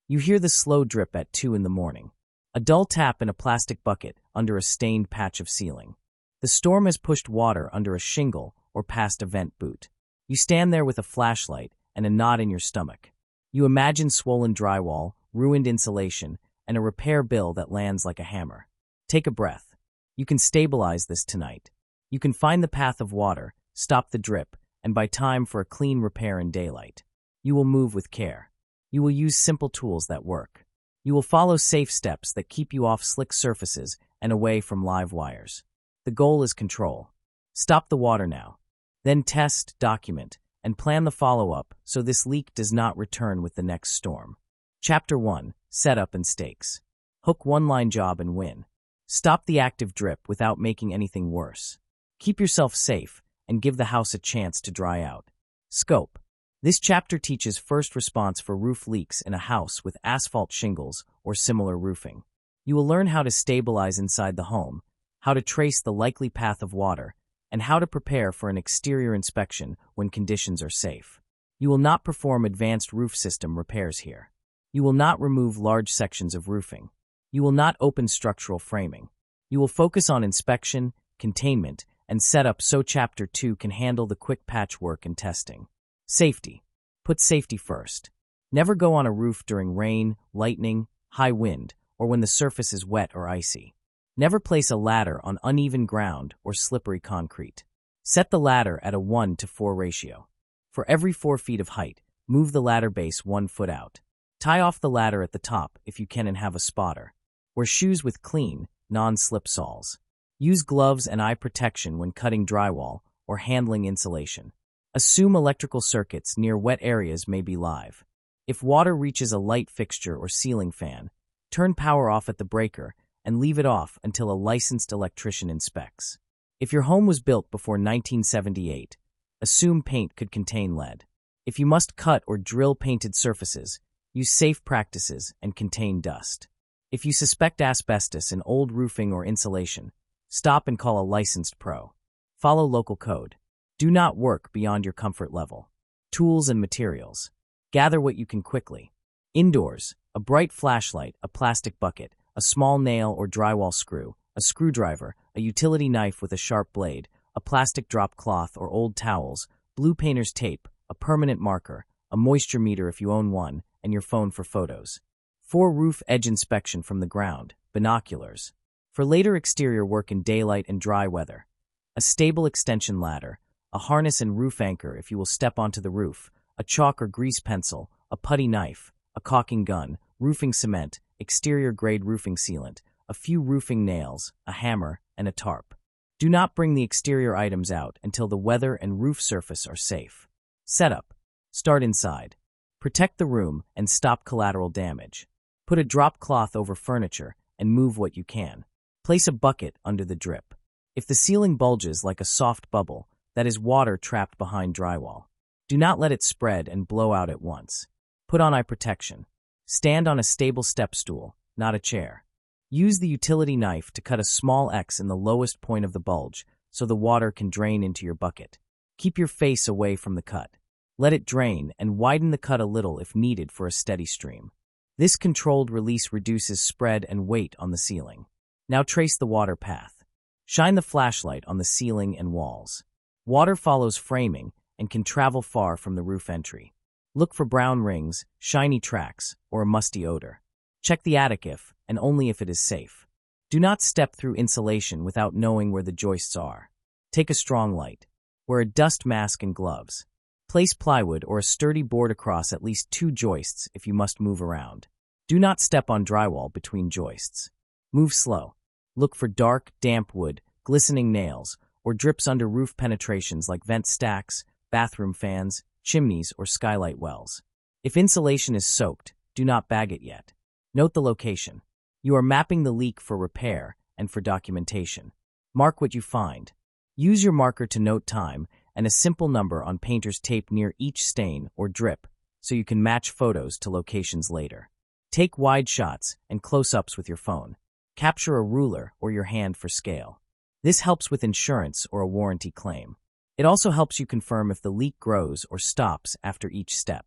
You hear the slow drip at 2 in the morning. A dull tap in a plastic bucket under a stained patch of ceiling. The storm has pushed water under a shingle or past a vent boot. You stand there with a flashlight and a knot in your stomach. You imagine swollen drywall, ruined insulation, and a repair bill that lands like a hammer. Take a breath. You can stabilize this tonight. You can find the path of water, stop the drip, and buy time for a clean repair in daylight. You will move with care. You will use simple tools that work. You will follow safe steps that keep you off slick surfaces and away from live wires. The goal is control. Stop the water now. Then test, document, and plan the follow-up so this leak does not return with the next storm. Chapter 1. Setup and Stakes. Hook one-line job and win. Stop the active drip without making anything worse. Keep yourself safe and give the house a chance to dry out. Scope. This chapter teaches first response for roof leaks in a house with asphalt shingles or similar roofing. You will learn how to stabilize inside the home, how to trace the likely path of water, and how to prepare for an exterior inspection when conditions are safe. You will not perform advanced roof system repairs here. You will not remove large sections of roofing. You will not open structural framing. You will focus on inspection, containment, and setup so Chapter 2 can handle the quick patchwork and testing. Safety. Put safety first. Never go on a roof during rain, lightning, high wind, or when the surface is wet or icy. Never place a ladder on uneven ground or slippery concrete. Set the ladder at a 1:4 ratio. For every 4 feet of height, move the ladder base 1 foot out. Tie off the ladder at the top if you can and have a spotter. Wear shoes with clean, non-slip soles. Use gloves and eye protection when cutting drywall or handling insulation. Assume electrical circuits near wet areas may be live. If water reaches a light fixture or ceiling fan, turn power off at the breaker and leave it off until a licensed electrician inspects. If your home was built before 1978, assume paint could contain lead. If you must cut or drill painted surfaces, use safe practices and contain dust. If you suspect asbestos in old roofing or insulation, stop and call a licensed pro. Follow local code. Do not work beyond your comfort level. Tools and materials. Gather what you can quickly. Indoors, a bright flashlight, a plastic bucket, a small nail or drywall screw, a screwdriver, a utility knife with a sharp blade, a plastic drop cloth or old towels, blue painter's tape, a permanent marker, a moisture meter if you own one, and your phone for photos. For roof edge inspection from the ground, binoculars. For later exterior work in daylight and dry weather, a stable extension ladder, a harness and roof anchor if you will step onto the roof, a chalk or grease pencil, a putty knife, a caulking gun, roofing cement, exterior grade roofing sealant, a few roofing nails, a hammer, and a tarp. Do not bring the exterior items out until the weather and roof surface are safe. Setup. Start inside. Protect the room and stop collateral damage. Put a drop cloth over furniture and move what you can. Place a bucket under the drip. If the ceiling bulges like a soft bubble, that is water trapped behind drywall. Do not let it spread and blow out at once. Put on eye protection. Stand on a stable step stool, not a chair. Use the utility knife to cut a small X in the lowest point of the bulge so the water can drain into your bucket. Keep your face away from the cut. Let it drain and widen the cut a little if needed for a steady stream. This controlled release reduces spread and weight on the ceiling. Now trace the water path. Shine the flashlight on the ceiling and walls. Water follows framing and can travel far from the roof entry. Look for brown rings, shiny tracks, or a musty odor. Check the attic if, and only if it is safe. Do not step through insulation without knowing where the joists are. Take a strong light. Wear a dust mask and gloves. Place plywood or a sturdy board across at least 2 joists if you must move around. Do not step on drywall between joists. Move slow. Look for dark, damp wood, glistening nails, or drips under roof penetrations like vent stacks, bathroom fans, chimneys, or skylight wells. If insulation is soaked, do not bag it yet. Note the location. You are mapping the leak for repair and for documentation. Mark what you find. Use your marker to note time and a simple number on painter's tape near each stain or drip so you can match photos to locations later. Take wide shots and close-ups with your phone. Capture a ruler or your hand for scale. This helps with insurance or a warranty claim. It also helps you confirm if the leak grows or stops after each step.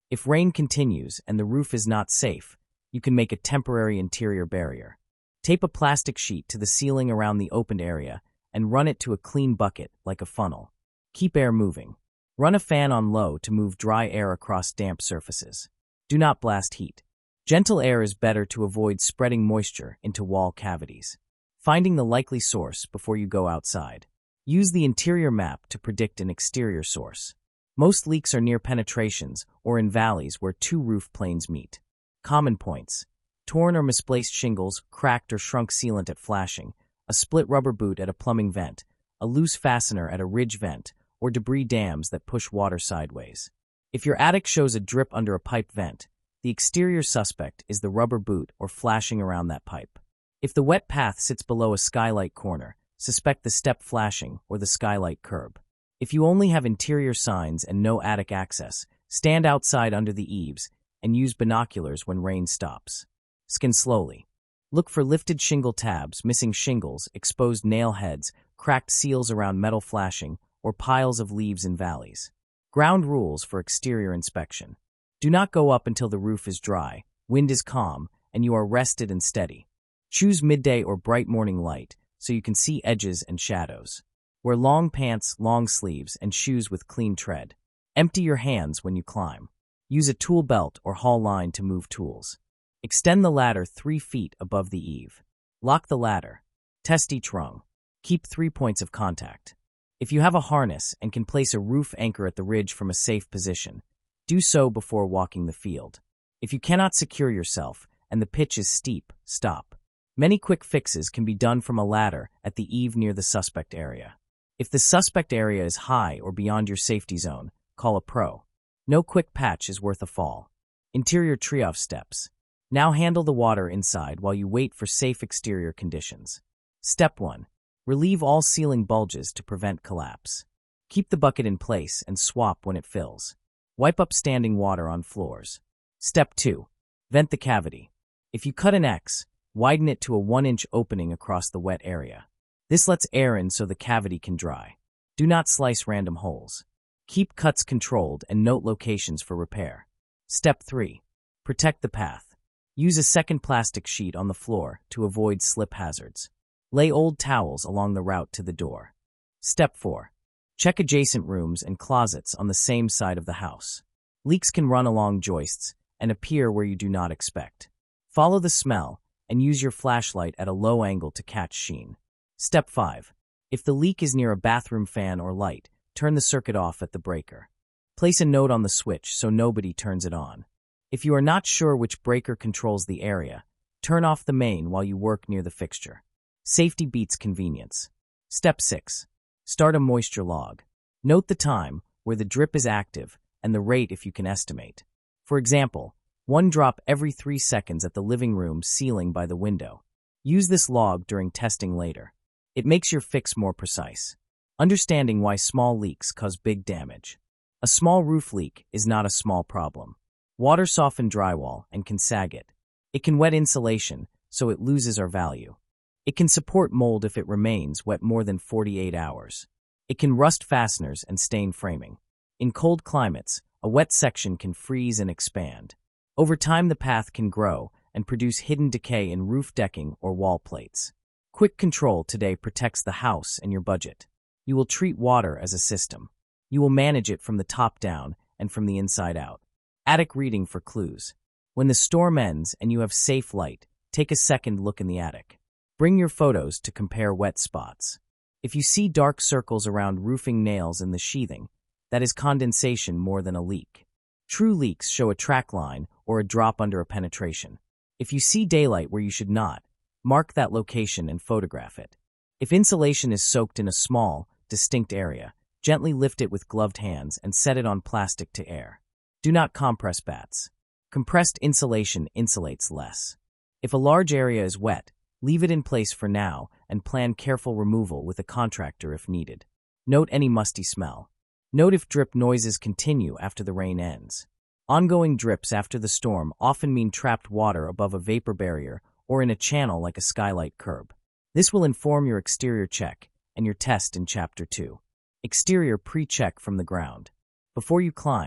If rain continues and the roof is not safe, you can make a temporary interior barrier. Tape a plastic sheet to the ceiling around the opened area and run it to a clean bucket like a funnel. Keep air moving. Run a fan on low to move dry air across damp surfaces. Do not blast heat. Gentle air is better to avoid spreading moisture into wall cavities. Finding the likely source before you go outside. Use the interior map to predict an exterior source. Most leaks are near penetrations or in valleys where two roof planes meet. Common points: torn or misplaced shingles, cracked or shrunk sealant at flashing, a split rubber boot at a plumbing vent, a loose fastener at a ridge vent, or debris dams that push water sideways. If your attic shows a drip under a pipe vent, the exterior suspect is the rubber boot or flashing around that pipe. If the wet path sits below a skylight corner, suspect the step flashing or the skylight curb. If you only have interior signs and no attic access, stand outside under the eaves and use binoculars when rain stops. Skin slowly. Look for lifted shingle tabs, missing shingles, exposed nail heads, cracked seals around metal flashing, or piles of leaves in valleys. Ground rules for exterior inspection. Do not go up until the roof is dry, wind is calm, and you are rested and steady. Choose midday or bright morning light so you can see edges and shadows. Wear long pants, long sleeves, and shoes with clean tread. Empty your hands when you climb. Use a tool belt or haul line to move tools. Extend the ladder 3 feet above the eave. Lock the ladder. Test each rung. Keep 3 points of contact. If you have a harness and can place a roof anchor at the ridge from a safe position, do so before walking the field. If you cannot secure yourself and the pitch is steep, stop. Many quick fixes can be done from a ladder at the eave near the suspect area. If the suspect area is high or beyond your safety zone, call a pro. No quick patch is worth a fall. Interior tree-off steps. Now handle the water inside while you wait for safe exterior conditions. Step 1. Relieve all ceiling bulges to prevent collapse. Keep the bucket in place and swap when it fills. Wipe up standing water on floors. Step 2. Vent the cavity. If you cut an X, widen it to a 1-inch opening across the wet area. This lets air in so the cavity can dry. Do not slice random holes. Keep cuts controlled and note locations for repair. Step 3. Protect the path. Use a second plastic sheet on the floor to avoid slip hazards. Lay old towels along the route to the door. Step 4. Check adjacent rooms and closets on the same side of the house. Leaks can run along joists and appear where you do not expect. Follow the smell and use your flashlight at a low angle to catch sheen. Step 5. If the leak is near a bathroom fan or light, turn the circuit off at the breaker. Place a note on the switch so nobody turns it on. If you are not sure which breaker controls the area, turn off the main while you work near the fixture. Safety beats convenience. Step 6. Start a moisture log. Note the time, where the drip is active, and the rate if you can estimate. For example, 1 drop every 3 seconds at the living room ceiling by the window. Use this log during testing later. It makes your fix more precise. Understanding why small leaks cause big damage. A small roof leak is not a small problem. Water softens drywall and can sag it. It can wet insulation, so it loses our value. It can support mold if it remains wet more than 48 hours. It can rust fasteners and stain framing. In cold climates, a wet section can freeze and expand. Over time, the path can grow and produce hidden decay in roof decking or wall plates. Quick control today protects the house and your budget. You will treat water as a system. You will manage it from the top down and from the inside out. Attic reading for clues. When the storm ends and you have safe light, take a second look in the attic. Bring your photos to compare wet spots. If you see dark circles around roofing nails in the sheathing, that is condensation more than a leak. True leaks show a track line or a drop under a penetration. If you see daylight where you should not, mark that location and photograph it. If insulation is soaked in a small, distinct area, gently lift it with gloved hands and set it on plastic to air. Do not compress bats. Compressed insulation insulates less. If a large area is wet, leave it in place for now and plan careful removal with a contractor if needed. Note any musty smell. Note if drip noises continue after the rain ends. Ongoing drips after the storm often mean trapped water above a vapor barrier or in a channel like a skylight curb. This will inform your exterior check and your test in Chapter 2. Exterior pre-check from the ground. Before you climb,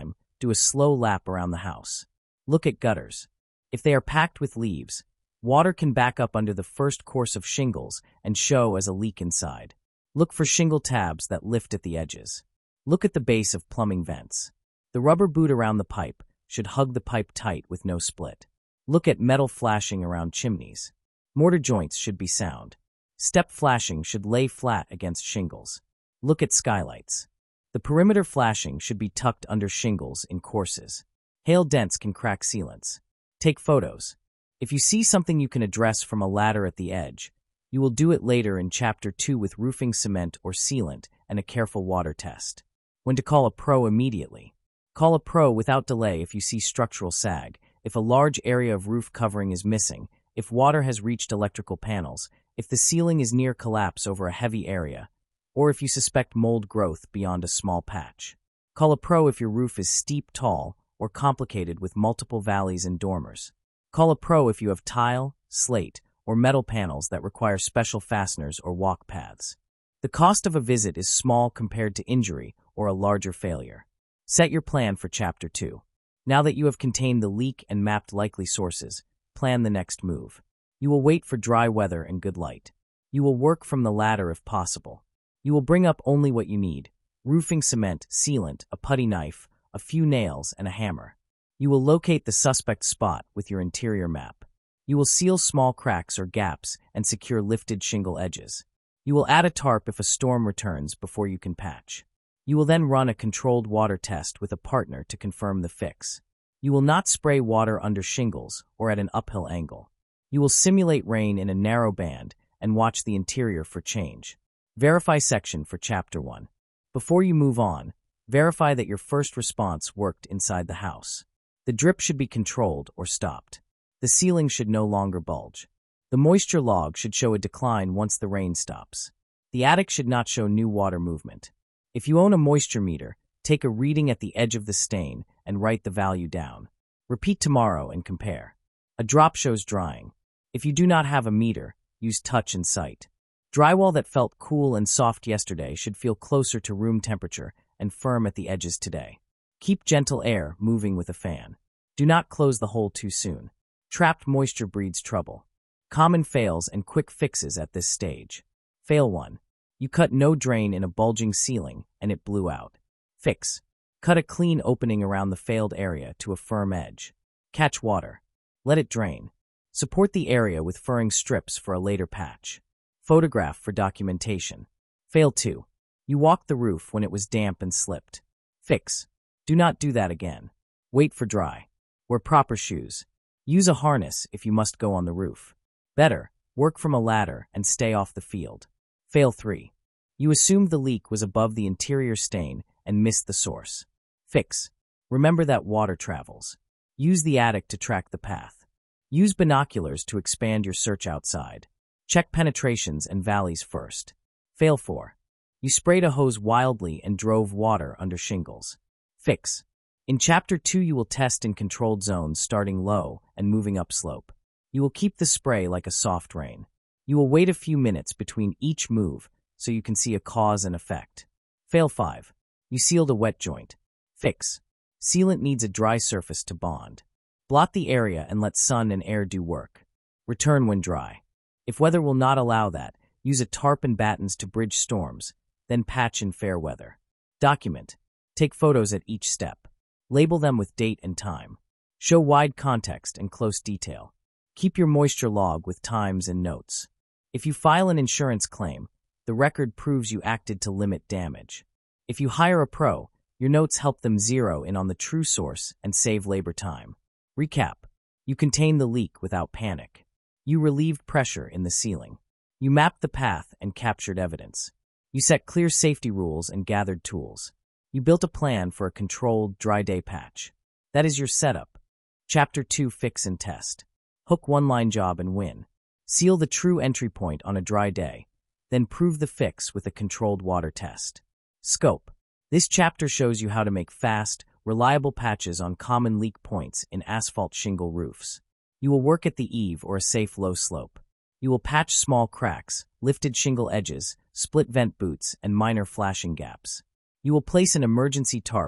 do a slow lap around the house. Look at gutters. If they are packed with leaves, water can back up under the first course of shingles and show as a leak inside. Look for shingle tabs that lift at the edges. Look at the base of plumbing vents. The rubber boot around the pipe should hug the pipe tight with no split. Look at metal flashing around chimneys. Mortar joints should be sound. Step flashing should lay flat against shingles. Look at skylights. The perimeter flashing should be tucked under shingles in courses. Hail dents can crack sealants. Take photos. If you see something you can address from a ladder at the edge, you will do it later in Chapter 2 with roofing cement or sealant and a careful water test. When to call a pro immediately. Call a pro without delay if you see structural sag, if a large area of roof covering is missing, if water has reached electrical panels, if the ceiling is near collapse over a heavy area, or if you suspect mold growth beyond a small patch. Call a pro if your roof is steep, tall, or complicated with multiple valleys and dormers. Call a pro if you have tile, slate, or metal panels that require special fasteners or walk paths. The cost of a visit is small compared to injury or a larger failure. Set your plan for Chapter 2. Now that you have contained the leak and mapped likely sources, plan the next move. You will wait for dry weather and good light. You will work from the ladder if possible. You will bring up only what you need: roofing cement, sealant, a putty knife, a few nails, and a hammer. You will locate the suspect spot with your interior map. You will seal small cracks or gaps and secure lifted shingle edges. You will add a tarp if a storm returns before you can patch. You will then run a controlled water test with a partner to confirm the fix. You will not spray water under shingles or at an uphill angle. You will simulate rain in a narrow band and watch the interior for change. Verify section for Chapter 1. Before you move on, verify that your first response worked inside the house. The drip should be controlled or stopped. The ceiling should no longer bulge. The moisture log should show a decline once the rain stops. The attic should not show new water movement. If you own a moisture meter, take a reading at the edge of the stain and write the value down. Repeat tomorrow and compare. A drop shows drying. If you do not have a meter, use touch and sight. Drywall that felt cool and soft yesterday should feel closer to room temperature and firm at the edges today. Keep gentle air moving with a fan. Do not close the hole too soon. Trapped moisture breeds trouble. Common fails and quick fixes at this stage. Fail 1. You cut no drain in a bulging ceiling and it blew out. Fix. Cut a clean opening around the failed area to a firm edge. Catch water. Let it drain. Support the area with furring strips for a later patch. Photograph for documentation. Fail 2. You walked the roof when it was damp and slipped. Fix. Do not do that again. Wait for dry. Wear proper shoes. Use a harness if you must go on the roof. Better, work from a ladder and stay off the field. Fail 3. You assumed the leak was above the interior stain and missed the source. Fix. Remember that water travels. Use the attic to track the path. Use binoculars to expand your search outside. Check penetrations and valleys first. Fail 4. You sprayed a hose wildly and drove water under shingles. Fix. In Chapter 2 you will test in controlled zones starting low and moving upslope. You will keep the spray like a soft rain. You will wait a few minutes between each move so you can see a cause and effect. Fail 5. You sealed a wet joint. Fix. Sealant needs a dry surface to bond. Blot the area and let sun and air do work. Return when dry. If weather will not allow that, use a tarp and battens to bridge storms, then patch in fair weather. Document. Take photos at each step. Label them with date and time. Show wide context and close detail. Keep your moisture log with times and notes. If you file an insurance claim, the record proves you acted to limit damage. If you hire a pro, your notes help them zero in on the true source and save labor time. Recap. You contained the leak without panic. You relieved pressure in the ceiling. You mapped the path and captured evidence. You set clear safety rules and gathered tools. You built a plan for a controlled, dry day patch. That is your setup. Chapter 2 Fix and Test. Hook one-line job and win. Seal the true entry point on a dry day, then prove the fix with a controlled water test. Scope. This chapter shows you how to make fast, reliable patches on common leak points in asphalt shingle roofs. You will work at the eave or a safe low slope. You will patch small cracks, lifted shingle edges, split vent boots, and minor flashing gaps. You will place an emergency tarp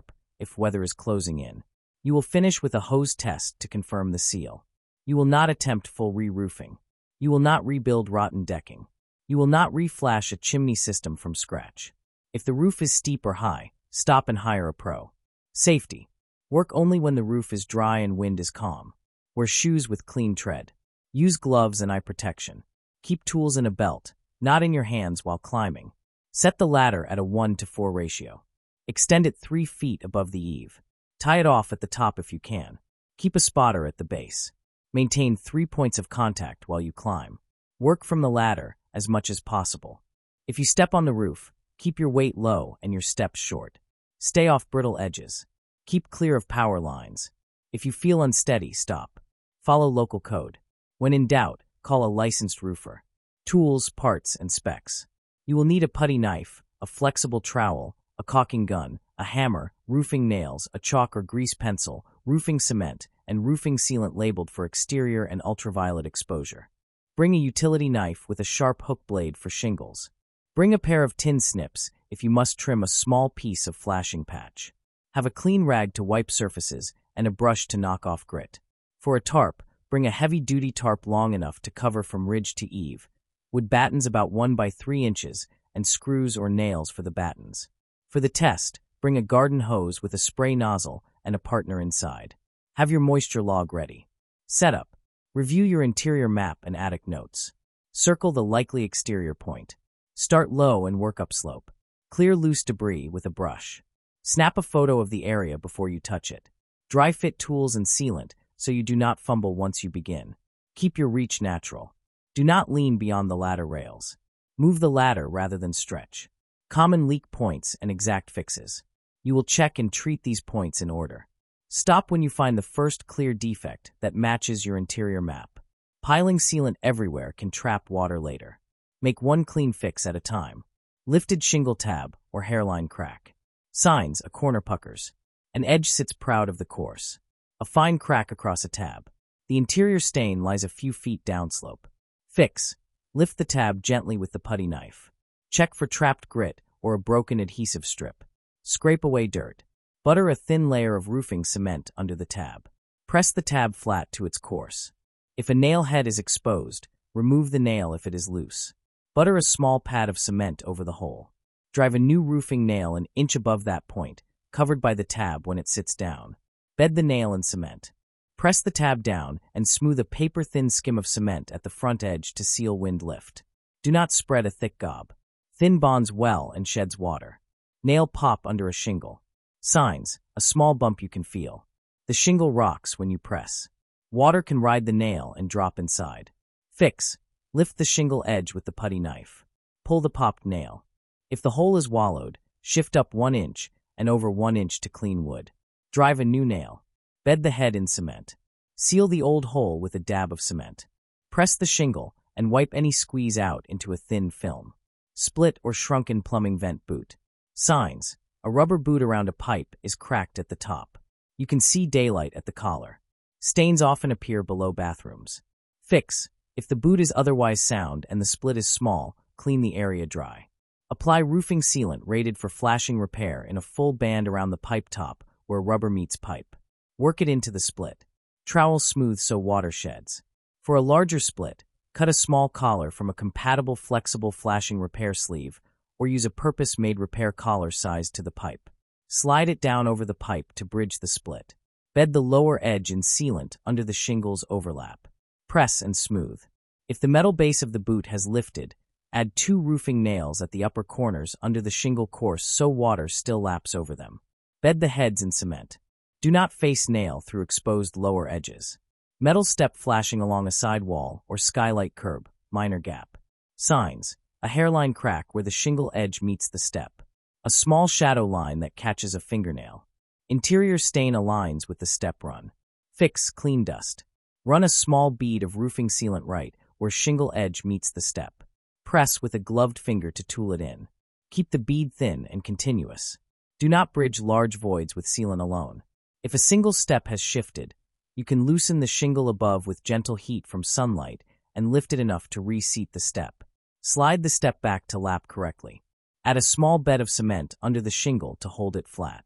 if weather is closing in. You will finish with a hose test to confirm the seal. You will not attempt full re-roofing. You will not rebuild rotten decking. You will not reflash a chimney system from scratch. If the roof is steep or high, stop and hire a pro. Safety. Work only when the roof is dry and wind is calm. Wear shoes with clean tread. Use gloves and eye protection. Keep tools in a belt, not in your hands while climbing. Set the ladder at a 1:4 ratio. Extend it 3 feet above the eave. Tie it off at the top if you can. Keep a spotter at the base. Maintain 3 points of contact while you climb. Work from the ladder as much as possible. If you step on the roof, keep your weight low and your steps short. Stay off brittle edges. Keep clear of power lines. If you feel unsteady, stop. Follow local code. When in doubt, call a licensed roofer. Tools, parts, and specs. You will need a putty knife, a flexible trowel, a caulking gun, a hammer, roofing nails, a chalk or grease pencil, roofing cement, and roofing sealant labeled for exterior and ultraviolet exposure. Bring a utility knife with a sharp hook blade for shingles. Bring a pair of tin snips if you must trim a small piece of flashing patch. Have a clean rag to wipe surfaces and a brush to knock off grit. For a tarp, bring a heavy-duty tarp long enough to cover from ridge to eave. Wood battens about 1 by 3 inches and screws or nails for the battens. For the test, bring a garden hose with a spray nozzle and a partner inside. Have your moisture log ready. Setup. Review your interior map and attic notes. Circle the likely exterior point. Start low and work upslope. Clear loose debris with a brush. Snap a photo of the area before you touch it. Dry fit tools and sealant so you do not fumble once you begin. Keep your reach natural. Do not lean beyond the ladder rails. Move the ladder rather than stretch. Common leak points and exact fixes. You will check and treat these points in order. Stop when you find the first clear defect that matches your interior map. Piling sealant everywhere can trap water later. Make one clean fix at a time. Lifted shingle tab or hairline crack. Signs, a corner puckers. An edge sits proud of the course. A fine crack across a tab. The interior stain lies a few feet downslope. Fix. Lift the tab gently with the putty knife. Check for trapped grit or a broken adhesive strip. Scrape away dirt. Butter a thin layer of roofing cement under the tab. Press the tab flat to its course. If a nail head is exposed, remove the nail if it is loose. Butter a small pad of cement over the hole. Drive a new roofing nail an inch above that point, covered by the tab when it sits down. Bed the nail in cement. Press the tab down and smooth a paper-thin skim of cement at the front edge to seal wind lift. Do not spread a thick gob. Thin bonds well and sheds water. Nail pop under a shingle. Signs, a small bump you can feel. The shingle rocks when you press. Water can ride the nail and drop inside. Fix. Lift the shingle edge with the putty knife. Pull the popped nail. If the hole is wallowed, shift up 1 inch and over 1 inch to clean wood. Drive a new nail. Bed the head in cement. Seal the old hole with a dab of cement. Press the shingle and wipe any squeeze out into a thin film. Split or shrunken plumbing vent boot. Signs. A rubber boot around a pipe is cracked at the top. You can see daylight at the collar. Stains often appear below bathrooms. Fix. If the boot is otherwise sound and the split is small, clean the area dry. Apply roofing sealant rated for flashing repair in a full band around the pipe top where rubber meets pipe. Work it into the split. Trowel smooth so water sheds. For a larger split, cut a small collar from a compatible flexible flashing repair sleeve or use a purpose-made repair collar sized to the pipe. Slide it down over the pipe to bridge the split. Bed the lower edge in sealant under the shingle's overlap. Press and smooth. If the metal base of the boot has lifted, add 2 roofing nails at the upper corners under the shingle course so water still laps over them. Bed the heads in cement. Do not face nail through exposed lower edges. Metal step flashing along a side wall or skylight curb, minor gap. Signs. A hairline crack where the shingle edge meets the step. A small shadow line that catches a fingernail. Interior stain aligns with the step run. Fix clean dust. Run a small bead of roofing sealant right where shingle edge meets the step. Press with a gloved finger to tool it in. Keep the bead thin and continuous. Do not bridge large voids with sealant alone. If a single step has shifted, you can loosen the shingle above with gentle heat from sunlight and lift it enough to reseat the step. Slide the step back to lap correctly. Add a small bed of cement under the shingle to hold it flat.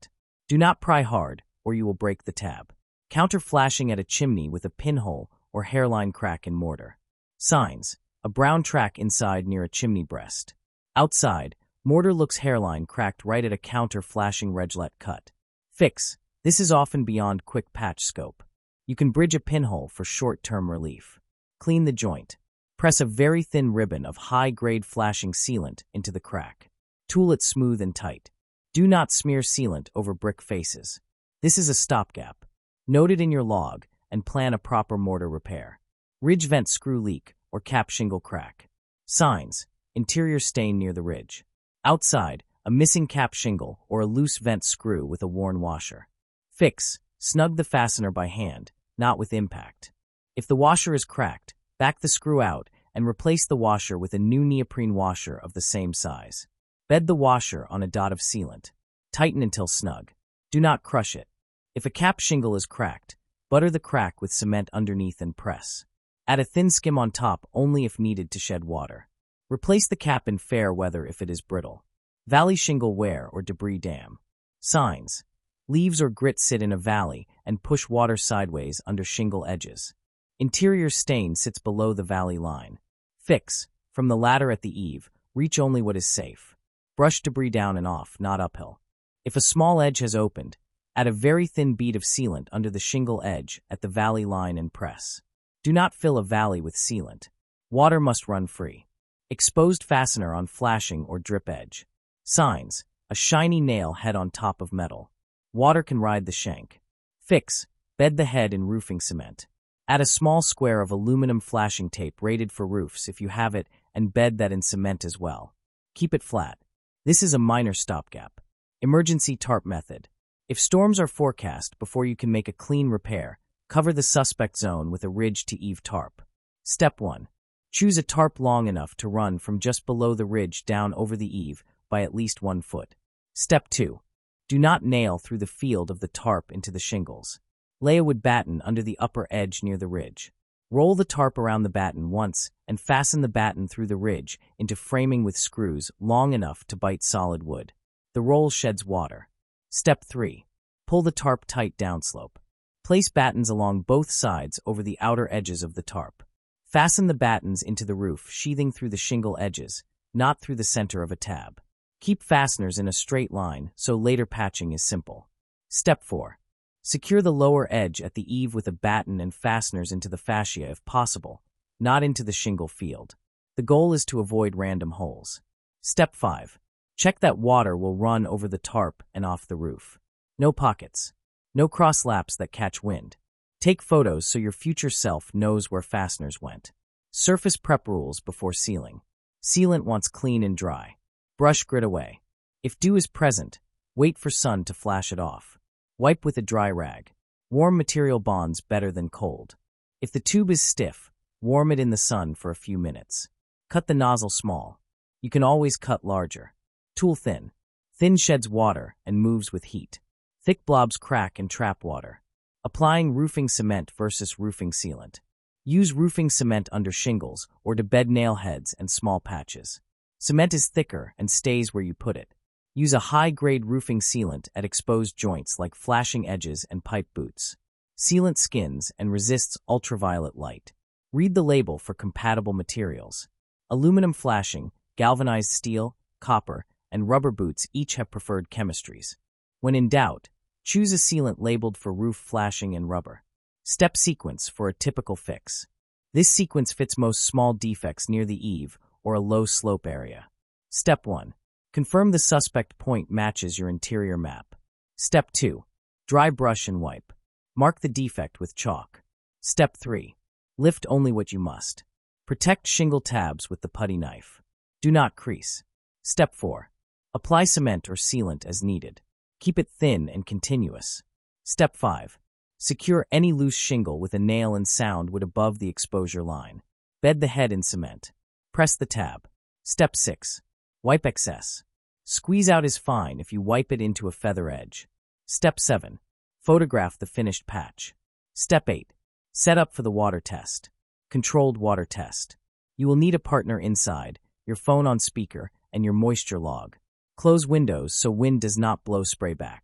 Do not pry hard, or you will break the tab. Counter flashing at a chimney with a pinhole or hairline crack in mortar. Signs: a brown track inside near a chimney breast. Outside, mortar looks hairline cracked right at a counter flashing reglet cut. Fix: this is often beyond quick patch scope. You can bridge a pinhole for short-term relief. Clean the joint. Press a very thin ribbon of high-grade flashing sealant into the crack. Tool it smooth and tight. Do not smear sealant over brick faces. This is a stopgap. Note it in your log and plan a proper mortar repair. Ridge vent screw leak or cap shingle crack. Signs: interior stain near the ridge. Outside, a missing cap shingle or a loose vent screw with a worn washer. Fix: snug the fastener by hand, not with impact. If the washer is cracked, back the screw out and replace the washer with a new neoprene washer of the same size. Bed the washer on a dot of sealant. Tighten until snug. Do not crush it. If a cap shingle is cracked, butter the crack with cement underneath and press. Add a thin skim on top only if needed to shed water. Replace the cap in fair weather if it is brittle. Valley shingle wear or debris dam. Signs: leaves or grit sit in a valley and push water sideways under shingle edges. Interior stain sits below the valley line. Fix: from the ladder at the eave, reach only what is safe. Brush debris down and off, not uphill. If a small edge has opened, add a very thin bead of sealant under the shingle edge at the valley line and press. Do not fill a valley with sealant. Water must run free. Exposed fastener on flashing or drip edge. Signs: a shiny nail head on top of metal. Water can ride the shank. Fix: bed the head in roofing cement. Add a small square of aluminum flashing tape rated for roofs if you have it and bed that in cement as well. Keep it flat. This is a minor stopgap. Emergency tarp method. If storms are forecast before you can make a clean repair, cover the suspect zone with a ridge to eave tarp. Step 1. Choose a tarp long enough to run from just below the ridge down over the eave by at least 1 foot. Step 2. Do not nail through the field of the tarp into the shingles. Lay a wood batten under the upper edge near the ridge. Roll the tarp around the batten once and fasten the batten through the ridge into framing with screws long enough to bite solid wood. The roll sheds water. Step 3. Pull the tarp tight downslope. Place battens along both sides over the outer edges of the tarp. Fasten the battens into the roof, sheathing through the shingle edges, not through the center of a tab. Keep fasteners in a straight line so later patching is simple. Step 4. Secure the lower edge at the eave with a batten and fasteners into the fascia if possible, not into the shingle field. The goal is to avoid random holes. Step 5. Check that water will run over the tarp and off the roof. No pockets. No cross laps that catch wind. Take photos so your future self knows where fasteners went. Surface prep rules before sealing. Sealant once clean and dry. Brush grit away. If dew is present, wait for sun to flash it off. Wipe with a dry rag. Warm material bonds better than cold. If the tube is stiff, warm it in the sun for a few minutes. Cut the nozzle small. You can always cut larger. Tool thin. Thin sheds water and moves with heat. Thick blobs crack and trap water. Applying roofing cement versus roofing sealant. Use roofing cement under shingles or to bed nail heads and small patches. Cement is thicker and stays where you put it. Use a high-grade roofing sealant at exposed joints like flashing edges and pipe boots. Sealant skins and resists ultraviolet light. Read the label for compatible materials. Aluminum flashing, galvanized steel, copper, and rubber boots each have preferred chemistries. When in doubt, choose a sealant labeled for roof flashing and rubber. Step sequence for a typical fix. This sequence fits most small defects near the eave or a low slope area. Step 1. Confirm the suspect point matches your interior map. Step 2. Dry brush and wipe. Mark the defect with chalk. Step 3. Lift only what you must. Protect shingle tabs with the putty knife. Do not crease. Step 4. Apply cement or sealant as needed. Keep it thin and continuous. Step 5. Secure any loose shingle with a nail and sound wood above the exposure line. Bed the head in cement. Press the tab. Step 6. Wipe excess. Squeeze out is fine if you wipe it into a feather edge. Step 7. Photograph the finished patch. Step 8. Set up for the water test. Controlled water test. You will need a partner inside, your phone on speaker, and your moisture log. Close windows so wind does not blow spray back.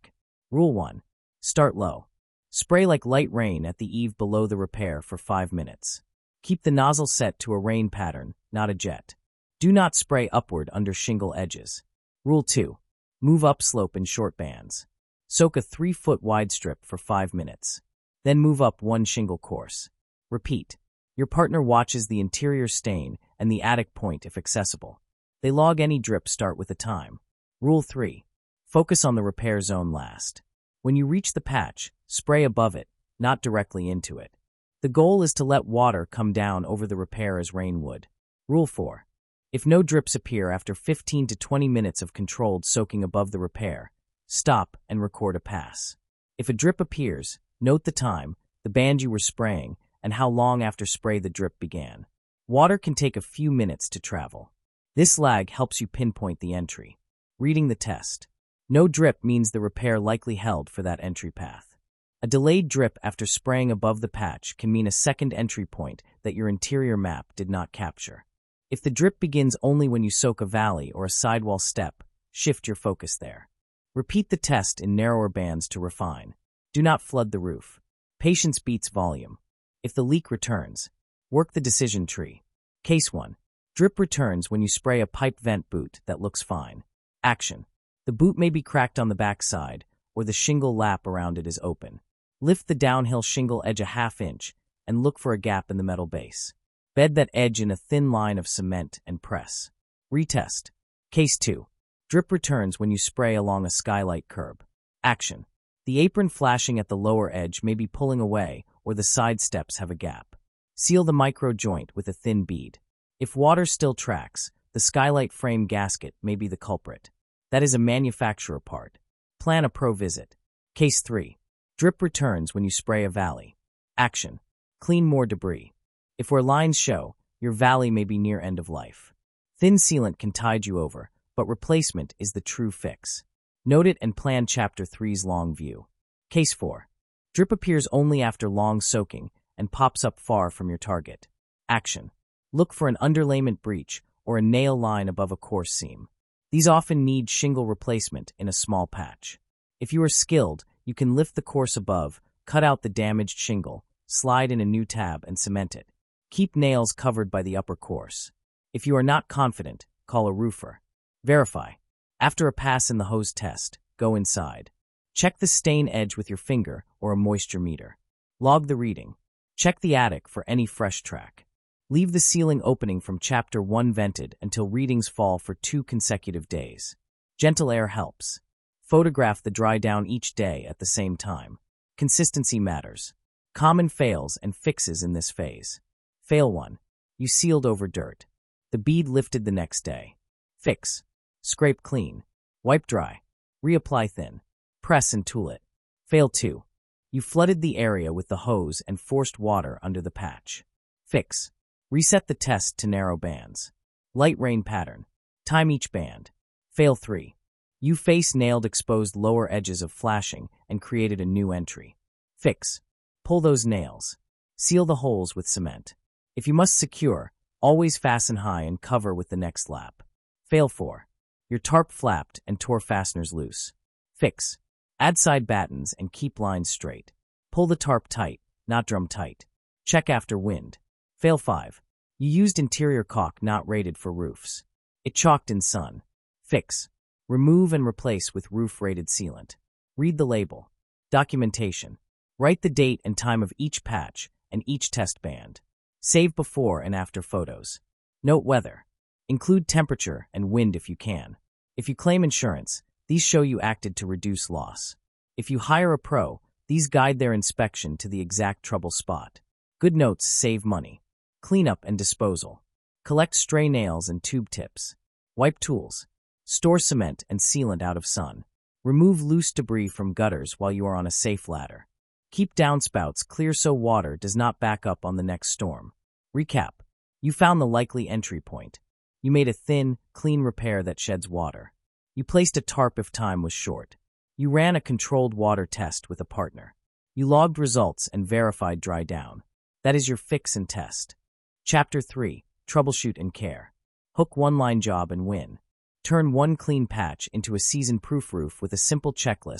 Rule 1. Start low. Spray like light rain at the eave below the repair for 5 minutes. Keep the nozzle set to a rain pattern, not a jet. Do not spray upward under shingle edges. Rule 2. Move upslope in short bands. Soak a 3-foot wide strip for 5 minutes. Then move up one shingle course. Repeat. Your partner watches the interior stain and the attic point if accessible. They log any drip start with a time. Rule 3. Focus on the repair zone last. When you reach the patch, spray above it, not directly into it. The goal is to let water come down over the repair as rain would. Rule 4. If no drips appear after 15 to 20 minutes of controlled soaking above the repair, stop and record a pass. If a drip appears, note the time, the band you were spraying, and how long after spray the drip began. Water can take a few minutes to travel. This lag helps you pinpoint the entry. Reading the test. No drip means the repair likely held for that entry path. A delayed drip after spraying above the patch can mean a second entry point that your interior map did not capture. If the drip begins only when you soak a valley or a sidewall step, shift your focus there. Repeat the test in narrower bands to refine. Do not flood the roof. Patience beats volume. If the leak returns, work the decision tree. Case 1. Drip returns when you spray a pipe vent boot that looks fine. Action. The boot may be cracked on the backside, or the shingle lap around it is open. Lift the downhill shingle edge a ½ inch and look for a gap in the metal base. Bed that edge in a thin line of cement and press. Retest. Case 2. Drip returns when you spray along a skylight curb. Action. The apron flashing at the lower edge may be pulling away or the side steps have a gap. Seal the micro joint with a thin bead. If water still tracks, the skylight frame gasket may be the culprit. That is a manufacturer part. Plan a pro visit. Case 3. Drip returns when you spray a valley. Action. Clean more debris. If where lines show, your valley may be near end of life. Thin sealant can tide you over, but replacement is the true fix. Note it and plan Chapter 3's long view. Case 4. Drip appears only after long soaking and pops up far from your target. Action. Look for an underlayment breach or a nail line above a course seam. These often need shingle replacement in a small patch. If you are skilled, you can lift the course above, cut out the damaged shingle, slide in a new tab, and cement it. Keep nails covered by the upper course. If you are not confident, call a roofer. Verify. After a pass in the hose test, go inside. Check the stain edge with your finger or a moisture meter. Log the reading. Check the attic for any fresh track. Leave the ceiling opening from Chapter 1 vented until readings fall for 2 consecutive days. Gentle air helps. Photograph the dry down each day at the same time. Consistency matters. Common fails and fixes in this phase. Fail 1. You sealed over dirt. The bead lifted the next day. Fix. Scrape clean. Wipe dry. Reapply thin. Press and tool it. Fail 2. You flooded the area with the hose and forced water under the patch. Fix. Reset the test to narrow bands. Light rain pattern. Time each band. Fail 3. You face nailed exposed lower edges of flashing and created a new entry. Fix. Pull those nails. Seal the holes with cement. If you must secure, always fasten high and cover with the next lap. Fail 4. Your tarp flapped and tore fasteners loose. Fix. Add side battens and keep lines straight. Pull the tarp tight, not drum tight. Check after wind. Fail 5. You used interior caulk not rated for roofs. It chalked in sun. Fix. Remove and replace with roof-rated sealant. Read the label. Documentation. Write the date and time of each patch and each test band. Save before and after photos. Note weather. Include temperature and wind if you can. If you claim insurance, these show you acted to reduce loss. If you hire a pro, these guide their inspection to the exact trouble spot. Good notes save money. Cleanup and disposal. Collect stray nails and tube tips. Wipe tools. Store cement and sealant out of sun. Remove loose debris from gutters while you are on a safe ladder. Keep downspouts clear so water does not back up on the next storm. Recap. You found the likely entry point. You made a thin, clean repair that sheds water. You placed a tarp if time was short. You ran a controlled water test with a partner. You logged results and verified dry down. That is your fix and test. Chapter 3. Troubleshoot and care. Hook one-line job and win. Turn one clean patch into a season-proof roof with a simple checklist,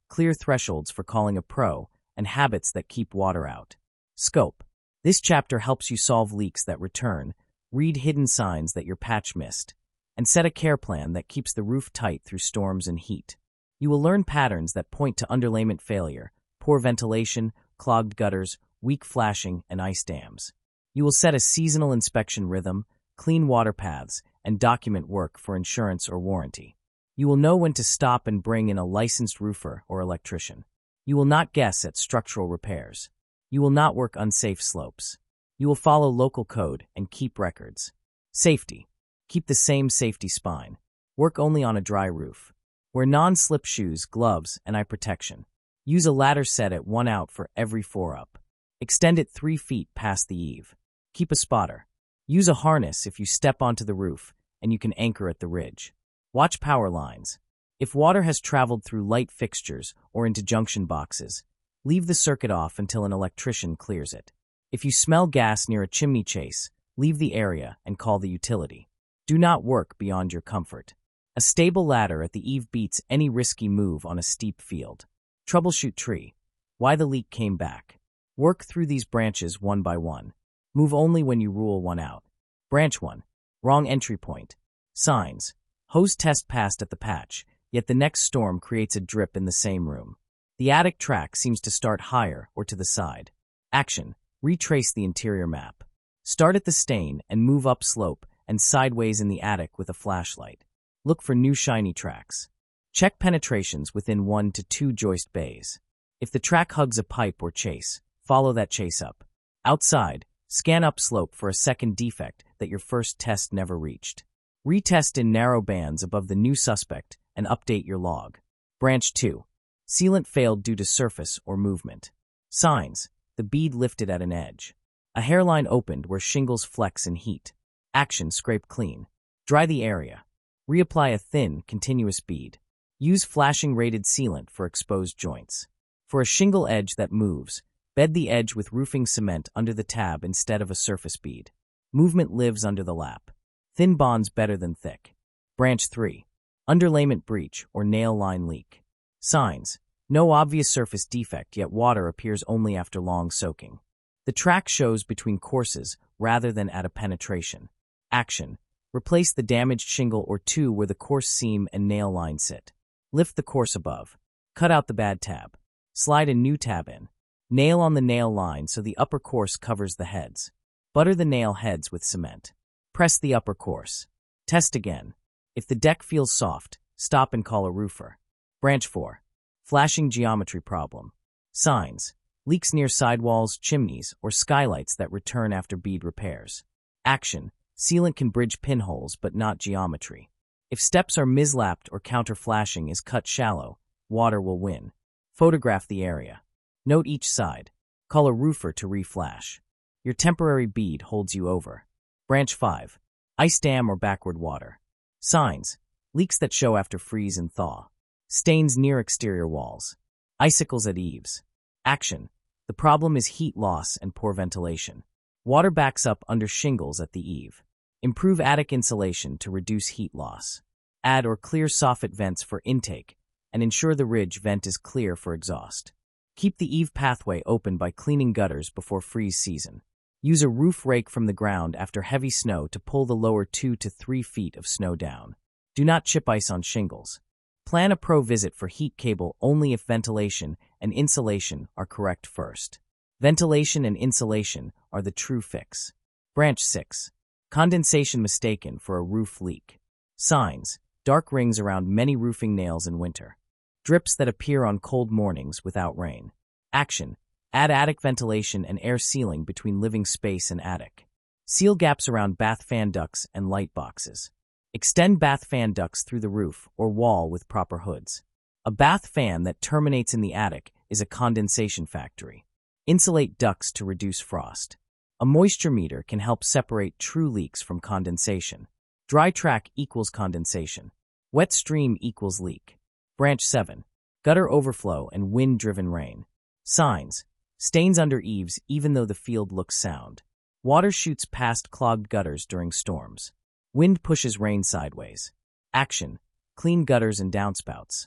clear thresholds for calling a pro, and habits that keep water out. Scope. This chapter helps you solve leaks that return, read hidden signs that your patch missed, and set a care plan that keeps the roof tight through storms and heat. You will learn patterns that point to underlayment failure, poor ventilation, clogged gutters, weak flashing, and ice dams. You will set a seasonal inspection rhythm, clean water paths, and document work for insurance or warranty. You will know when to stop and bring in a licensed roofer or electrician. You will not guess at structural repairs. You will not work unsafe slopes. You will follow local code and keep records. Safety. Keep the same safety spine. Work only on a dry roof. Wear non-slip shoes, gloves, and eye protection. Use a ladder set at 1 out for every 4 up. Extend it 3 feet past the eave. Keep a spotter. Use a harness if you step onto the roof, and you can anchor at the ridge. Watch power lines. If water has traveled through light fixtures or into junction boxes, leave the circuit off until an electrician clears it. If you smell gas near a chimney chase, leave the area and call the utility. Do not work beyond your comfort. A stable ladder at the eave beats any risky move on a steep field. Troubleshoot tree. Why the leak came back. Work through these branches one by one. Move only when you rule 1 out. Branch 1. Wrong entry point. Signs. Hose test passed at the patch, yet the next storm creates a drip in the same room. The attic track seems to start higher or to the side. Action. Retrace the interior map. Start at the stain and move up slope and sideways in the attic with a flashlight. Look for new shiny tracks. Check penetrations within 1 to 2 joist bays. If the track hugs a pipe or chase, follow that chase up. Outside, scan upslope for a second defect that your first test never reached. Retest in narrow bands above the new suspect and update your log. Branch 2. Sealant failed due to surface or movement. Signs. The bead lifted at an edge. A hairline opened where shingles flex in heat. Action. Scrape clean. Dry the area. Reapply a thin, continuous bead. Use flashing rated sealant for exposed joints. For a shingle edge that moves, bed the edge with roofing cement under the tab instead of a surface bead. Movement lives under the lap. Thin bonds better than thick. Branch 3. Underlayment breach or nail line leak. Signs. No obvious surface defect, yet water appears only after long soaking. The track shows between courses rather than at a penetration. Action. Replace the damaged shingle or 2 where the course seam and nail line sit. Lift the course above. Cut out the bad tab. Slide a new tab in. Nail on the nail line so the upper course covers the heads. Butter the nail heads with cement. Press the upper course. Test again. If the deck feels soft, stop and call a roofer. Branch 4. Flashing geometry problem. Signs. Leaks near sidewalls, chimneys, or skylights that return after bead repairs. Action. Sealant can bridge pinholes but not geometry. If steps are mislapped or counter-flashing is cut shallow, water will win. Photograph the area. Note each side. Call a roofer to reflash. Your temporary bead holds you over. Branch 5. Ice dam or backward water. Signs. Leaks that show after freeze and thaw. Stains near exterior walls. Icicles at eaves. Action. The problem is heat loss and poor ventilation. Water backs up under shingles at the eave. Improve attic insulation to reduce heat loss. Add or clear soffit vents for intake, and ensure the ridge vent is clear for exhaust. Keep the eave pathway open by cleaning gutters before freeze season. Use a roof rake from the ground after heavy snow to pull the lower 2 to 3 feet of snow down. Do not chip ice on shingles. Plan a pro visit for heat cable only if ventilation and insulation are correct first. Ventilation and insulation are the true fix. Branch 6. Condensation mistaken for a roof leak. Signs. Dark rings around many roofing nails in winter. Drips that appear on cold mornings without rain. Action. Add attic ventilation and air sealing between living space and attic. Seal gaps around bath fan ducts and light boxes. Extend bath fan ducts through the roof or wall with proper hoods. A bath fan that terminates in the attic is a condensation factory. Insulate ducts to reduce frost. A moisture meter can help separate true leaks from condensation. Dry track equals condensation. Wet stream equals leak. Branch 7. Gutter overflow and wind-driven rain. Signs. Stains under eaves even though the field looks sound. Water shoots past clogged gutters during storms. Wind pushes rain sideways. Action. Clean gutters and downspouts.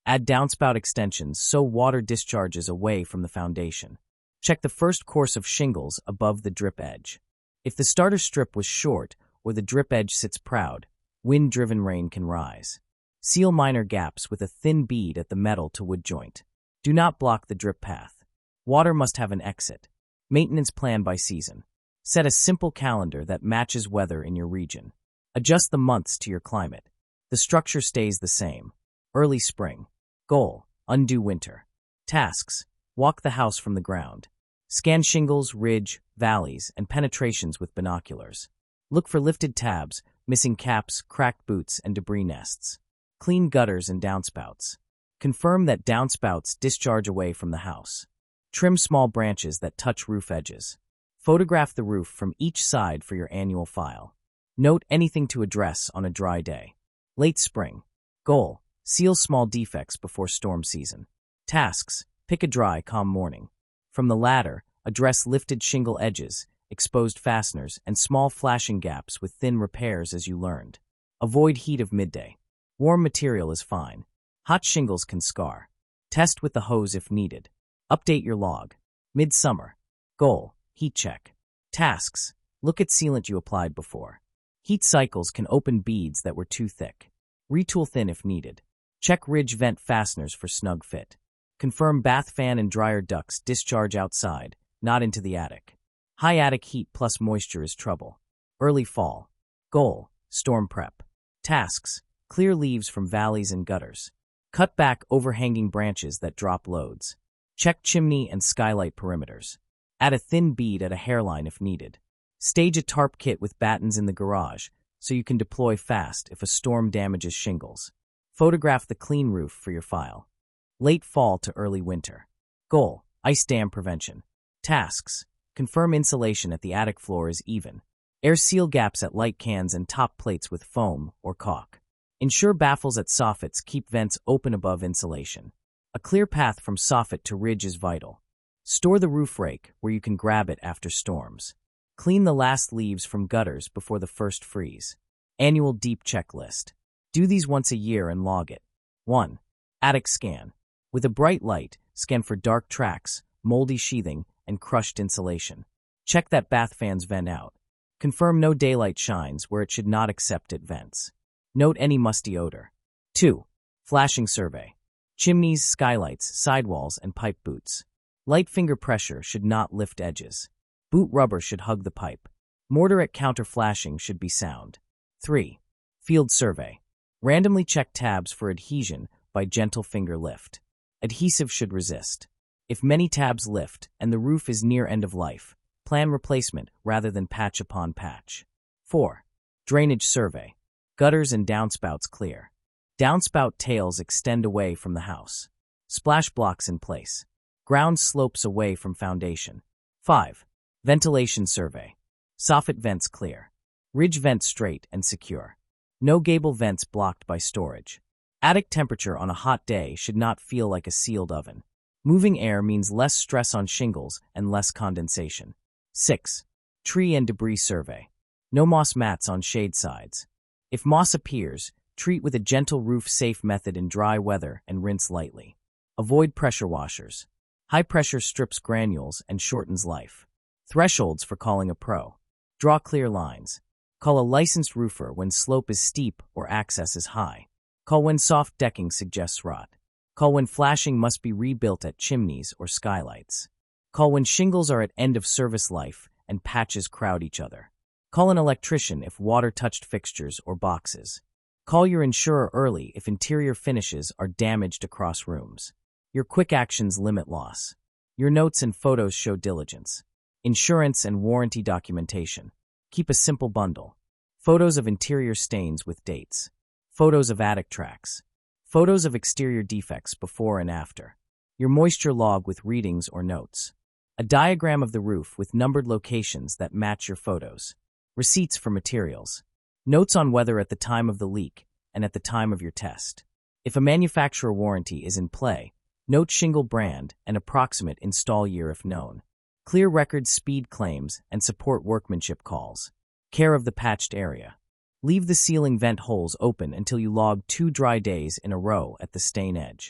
Add downspout extensions so water discharges away from the foundation. Check the first course of shingles above the drip edge. If the starter strip was short or the drip edge sits proud, wind-driven rain can rise. Seal minor gaps with a thin bead at the metal to wood joint. Do not block the drip path. Water must have an exit. Maintenance plan by season. Set a simple calendar that matches weather in your region. Adjust the months to your climate. The structure stays the same. Early spring. Goal: undo winter. Tasks: walk the house from the ground. Scan shingles, ridge, valleys, and penetrations with binoculars. Look for lifted tabs, missing caps, cracked boots, and debris nests. Clean gutters and downspouts. Confirm that downspouts discharge away from the house. Trim small branches that touch roof edges. Photograph the roof from each side for your annual file. Note anything to address on a dry day. Late spring. Goal: seal small defects before storm season. Tasks: pick a dry, calm morning. From the latter, address lifted shingle edges, exposed fasteners, and small flashing gaps with thin repairs as you learned. Avoid heat of midday. Warm material is fine. Hot shingles can scar. Test with the hose if needed. Update your log. Midsummer. Goal: heat check. Tasks: look at sealant you applied before. Heat cycles can open beads that were too thick. Retool thin if needed. Check ridge vent fasteners for snug fit. Confirm bath fan and dryer ducts discharge outside, not into the attic. High attic heat plus moisture is trouble. Early fall. Goal: storm prep. Tasks: clear leaves from valleys and gutters. Cut back overhanging branches that drop loads. Check chimney and skylight perimeters. Add a thin bead at a hairline if needed. Stage a tarp kit with battens in the garage so you can deploy fast if a storm damages shingles. Photograph the clean roof for your file. Late fall to early winter. Goal: ice dam prevention. Tasks: confirm insulation at the attic floor is even. Air seal gaps at light cans and top plates with foam or caulk. Ensure baffles at soffits keep vents open above insulation. A clear path from soffit to ridge is vital. Store the roof rake where you can grab it after storms. Clean the last leaves from gutters before the first freeze. Annual deep checklist. Do these once a year and log it. 1. Attic scan. With a bright light, scan for dark tracks, moldy sheathing, and crushed insulation. Check that bath fans vent out. Confirm no daylight shines where it should not accept it vents. Note any musty odor. 2. Flashing survey. Chimneys, skylights, sidewalls, and pipe boots. Light finger pressure should not lift edges. Boot rubber should hug the pipe. Mortar at counter flashing should be sound. 3. Field survey. Randomly check tabs for adhesion by gentle finger lift. Adhesive should resist. If many tabs lift and the roof is near end of life, plan replacement rather than patch upon patch. 4. Drainage survey. Gutters and downspouts clear. Downspout tails extend away from the house. Splash blocks in place. Ground slopes away from foundation. 5. Ventilation survey. Soffit vents clear. Ridge vents straight and secure. No gable vents blocked by storage. Attic temperature on a hot day should not feel like a sealed oven. Moving air means less stress on shingles and less condensation. 6. Tree and debris survey. No moss mats on shade sides. If moss appears, treat with a gentle roof-safe method in dry weather and rinse lightly. Avoid pressure washers. High pressure strips granules and shortens life. Thresholds for calling a pro. Draw clear lines. Call a licensed roofer when slope is steep or access is high. Call when soft decking suggests rot. Call when flashing must be rebuilt at chimneys or skylights. Call when shingles are at end of service life and patches crowd each other. Call an electrician if water touched fixtures or boxes. Call your insurer early if interior finishes are damaged across rooms. Your quick actions limit loss. Your notes and photos show diligence. Insurance and warranty documentation. Keep a simple bundle. Photos of interior stains with dates. Photos of attic tracks. Photos of exterior defects before and after. Your moisture log with readings or notes. A diagram of the roof with numbered locations that match your photos. Receipts for materials. Notes on weather at the time of the leak and at the time of your test. If a manufacturer warranty is in play, note shingle brand and approximate install year if known. Clear record speed claims and support workmanship calls. Care of the patched area. Leave the ceiling vent holes open until you log 2 dry days in a row at the stain edge.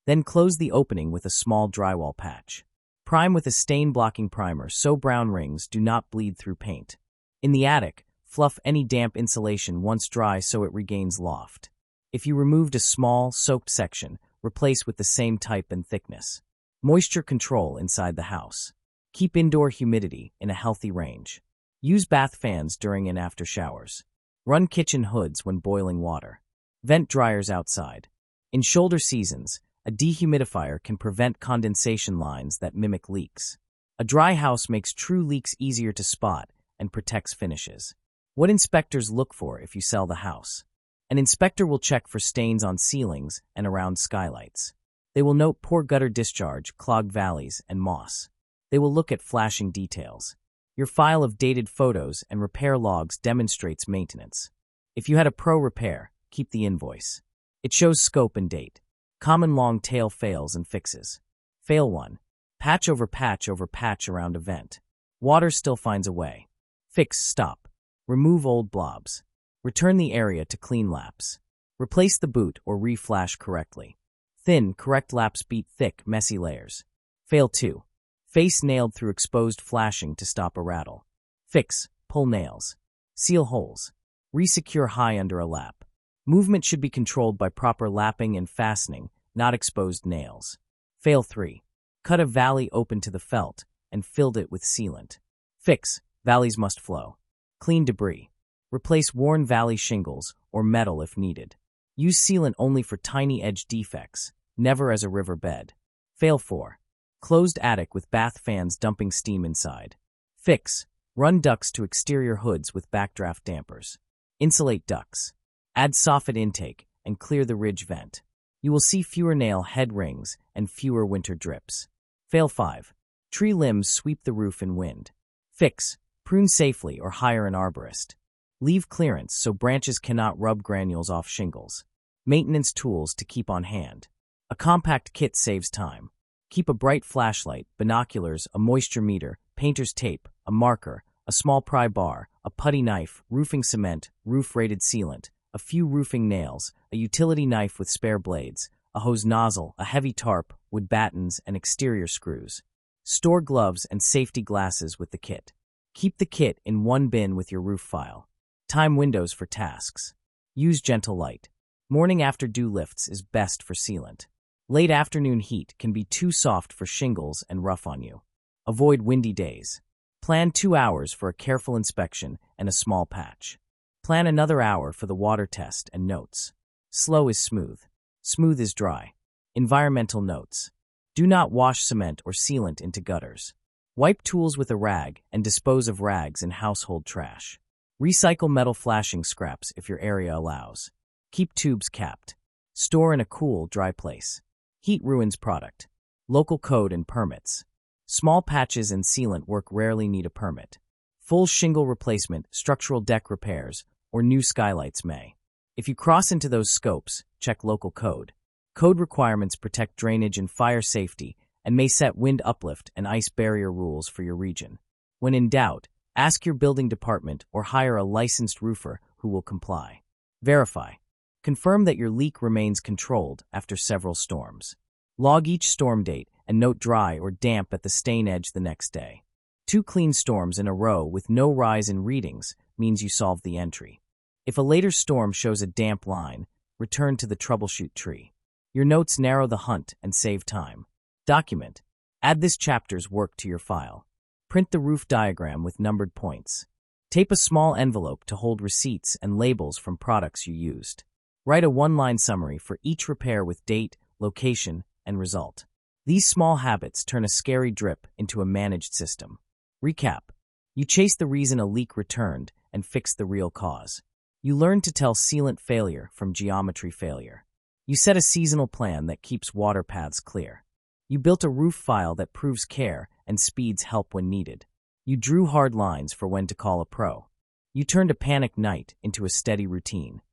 Then close the opening with a small drywall patch. Prime with a stain-blocking primer so brown rings do not bleed through paint. In the attic, fluff any damp insulation once dry so it regains loft. If you removed a small, soaked section, replace with the same type and thickness. Moisture control inside the house. Keep indoor humidity in a healthy range. Use bath fans during and after showers. Run kitchen hoods when boiling water. Vent dryers outside. In shoulder seasons, a dehumidifier can prevent condensation lines that mimic leaks. A dry house makes true leaks easier to spot and protects finishes. What inspectors look for if you sell the house? An inspector will check for stains on ceilings and around skylights. They will note poor gutter discharge, clogged valleys, and moss. They will look at flashing details. Your file of dated photos and repair logs demonstrates maintenance. If you had a pro repair, keep the invoice. It shows scope and date. Common long tail fails and fixes. Fail 1. Patch over patch around a vent. Water still finds a way. Fix, stop. Remove old blobs. Return the area to clean laps. Replace the boot or re-flash correctly. Thin, correct laps beat thick, messy layers. Fail 2. Face nailed through exposed flashing to stop a rattle. Fix, pull nails. Seal holes. Resecure high under a lap. Movement should be controlled by proper lapping and fastening, not exposed nails. Fail 3. Cut a valley open to the felt and filled it with sealant. Fix, valleys must flow. Clean debris. Replace worn valley shingles or metal if needed. Use sealant only for tiny edge defects, never as a river bed. Fail 4. Closed attic with bath fans dumping steam inside. Fix, run ducts to exterior hoods with backdraft dampers. Insulate ducts. Add soffit intake and clear the ridge vent. You will see fewer nail head rings and fewer winter drips. Fail 5. Tree limbs sweep the roof in wind. Fix, prune safely or hire an arborist. Leave clearance so branches cannot rub granules off shingles. Maintenance tools to keep on hand. A compact kit saves time. Keep a bright flashlight, binoculars, a moisture meter, painter's tape, a marker, a small pry bar, a putty knife, roofing cement, roof-rated sealant, a few roofing nails, a utility knife with spare blades, a hose nozzle, a heavy tarp, wood battens, and exterior screws. Store gloves and safety glasses with the kit. Keep the kit in one bin with your roof file. Time windows for tasks. Use gentle light. Morning after dew lifts is best for sealant. Late afternoon heat can be too soft for shingles and rough on you. Avoid windy days. Plan 2 hours for a careful inspection and a small patch. Plan another hour for the water test and notes. Slow is smooth. Smooth is dry. Environmental notes. Do not wash cement or sealant into gutters. Wipe tools with a rag and dispose of rags in household trash. Recycle metal flashing scraps if your area allows. Keep tubes capped. Store in a cool, dry place. Heat ruins product. Local code and permits. Small patches and sealant work rarely need a permit. Full shingle replacement, structural deck repairs, or new skylights may. If you cross into those scopes, check local code. Code requirements protect drainage and fire safety and may set wind uplift and ice barrier rules for your region. When in doubt, ask your building department or hire a licensed roofer who will comply. Verify. Confirm that your leak remains controlled after several storms. Log each storm date and note dry or damp at the stain edge the next day. 2 clean storms in a row with no rise in readings means you solved the entry. If a later storm shows a damp line, return to the troubleshoot tree. Your notes narrow the hunt and save time. Document. Add this chapter's work to your file. Print the roof diagram with numbered points. Tape a small envelope to hold receipts and labels from products you used. Write a 1-line summary for each repair with date, location, and result. These small habits turn a scary drip into a managed system. Recap. You chase the reason a leak returned and fix the real cause. You learn to tell sealant failure from geometry failure. You set a seasonal plan that keeps water paths clear. You built a roof file that proves care and speeds help when needed. You drew hard lines for when to call a pro. You turned a panic night into a steady routine.